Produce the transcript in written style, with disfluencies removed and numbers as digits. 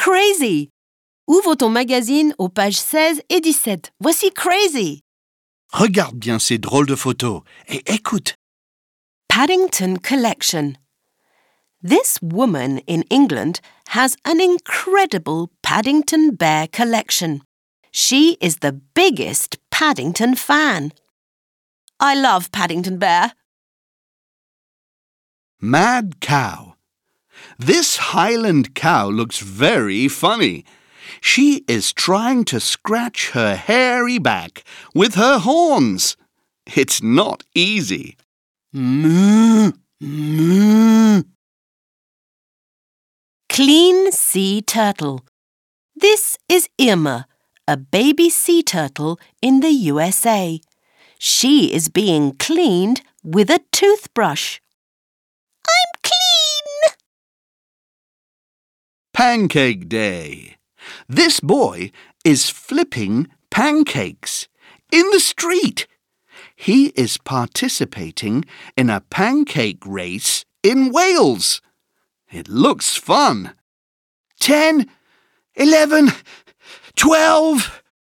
crazy. Ouvre ton magazine aux pages 16 et 17. Voici Crazy. Regarde bien ces drôles de photos et écoute. Paddington Collection. This woman in England has an incredible Paddington Bear collection. She is the biggest Paddington fan. I love Paddington Bear. Mad cow. This Highland cow looks very funny. She is trying to scratch her hairy back with her horns. It's not easy. Moo, moo. Clean sea turtle. This is Irma, a baby sea turtle in the USA. She is being cleaned with a toothbrush. I'm clean! Pancake Day. This boy is flipping pancakes in the street. He is participating in a pancake race in Wales. It looks fun. 10, 11, 12.